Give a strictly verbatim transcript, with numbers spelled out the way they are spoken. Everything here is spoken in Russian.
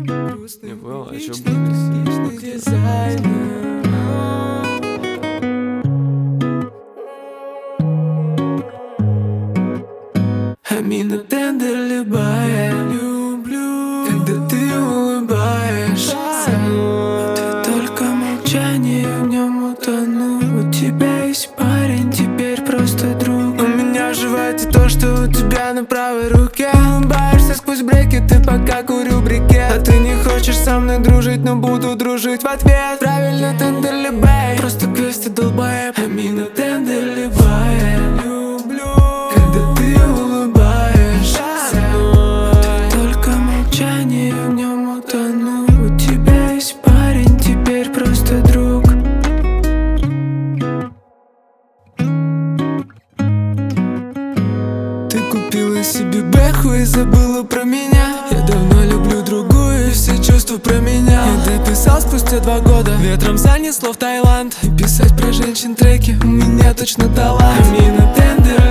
Не понял, а чё будет? Дизайнер. Амина Тендер любая. Люблю, когда ты улыбаешься. Ты только молчание, в нем утону. У тебя есть парень, теперь просто друг. У меня в животе то, что у тебя на правой руке. Улыбаешься сквозь брейки, ты пока курю брикет. А ты не хочешь со мной дружить, но буду дружить в ответ. Правильно, Тендер любая. Просто квесты долбая. Амина Тендер любая. Люблю, когда ты улыбаешься. Ты только молчание, в нем утону. У тебя есть парень, теперь просто друг. Ты купила себе бэху и забыла про меня. Я давно люблю другую, и все чувства про меня. Я дописал спустя два года, ветром занесло в Таиланд. И писать про женщин треки у меня точно талант. Амина Тендер